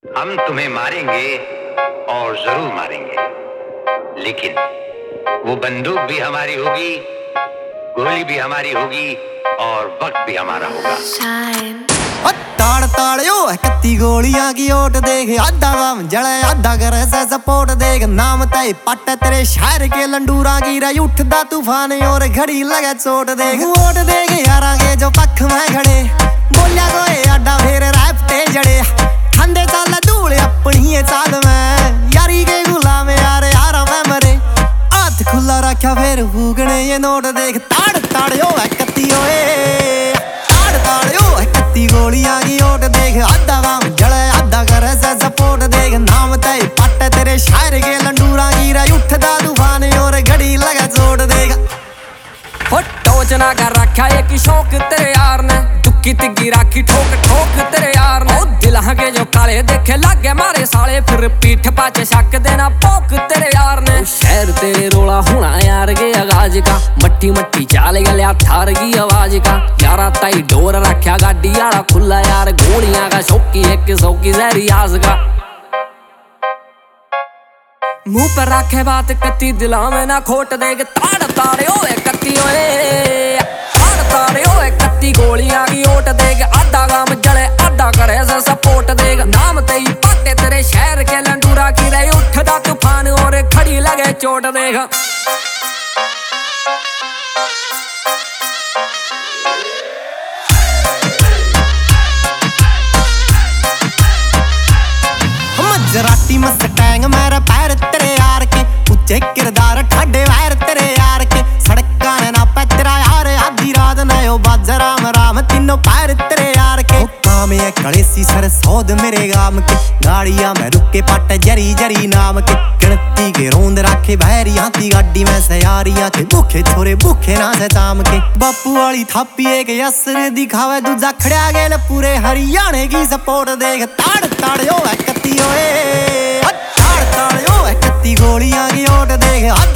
हम तुम्हें मारेंगे और जरूर मारेंगे, लेकिन वो बंदूक भी हमारी होगी, गोली भी हमारी होगी और वक्त भी हमारा होगा। ताड़ ताड़ियो कत्ती गोलियां की ओट देख, आधा काम जले आधा करे से सपोर्ट देख। नाम तय पट तेरे शहर के लंडूरा की रही उठदा तूफान और घड़ी लगे चोट देख। वोट देख यारा के जो पख में खड़े, बोलिया कोई अड्डा फिर रैपटे जड़े। ठंडे चाल धूल अपनी चाल में, यारी के गुलाम यार यारा में मरे। हाथ खुला रखा फिर फूकने ये नोट देख। ताड़ ताड़ियो कत्ती ओए, ताड़ ताड़ियो कत्ती गोलियां की ओट देख। आधा काम जले आधा करे से सपोर्ट देख। नाम तय पट तेरे शहर के लंडूरा की रही उठदा तूफान और घड़ी लगे चोट देख। टोच ना कर रखा एक शौक तेरे यार ने, दुक्की तिग्गी राखी ठोक ठोक तेरे यार ने। दिल के जो काले देखे लागे मारे साले, फिर पीठ पाचे शक देना पोक तेरे यार ने। शहर तेरे रोला होना यार के आगाज का, मट्टी मट्टी चाल गया थार की आवाज का। यारा ताई डोर रखा गाड़ी आड़ा खुला यार, गोलियां का शौकी एक सौकी जहरी आस का। मुंह पर रखे बात कत्ती दिला में ना खोट देग। ताड़ ताड़े ओए कत्ती ओए, ताड़ ताड़े ओए कत्ती गोलियां की ओट देग। आधा काम जले आधा करे से सपोर्ट देग। नाम तेई पाटे तेरे शहर के लंडूरा की रही उठदा तूफान और खड़ी लगे चोट देग। मजराटी मस्टैंग मेरे पैर तेरे यार के, उच्चे किरदार ठाडे वैर तेरे यार के। सड़का ने ना पे तेरा यार, आधी रात नयो बाज राम राम तीनों पैर तेरे यार के। काम ये कड़ेसी सर सौद मेरे गाम के, गाड़ियां में रुके पट जरी जरी नाम के। गिनती के रोंद रखे बहरी हाथी गाड़ी में से यारियां के, भूखे छोरे भूखे ना से चाम के। बापू वाली थापी एक असर दिखावे, दूजा खड़ा गेल पूरे हरियाणे की सपोर्ट देख। ताड़ ताड़ियो कत्ती ओए, ताड़ ताड़ियो कत्ती गोलियां की ओट देख।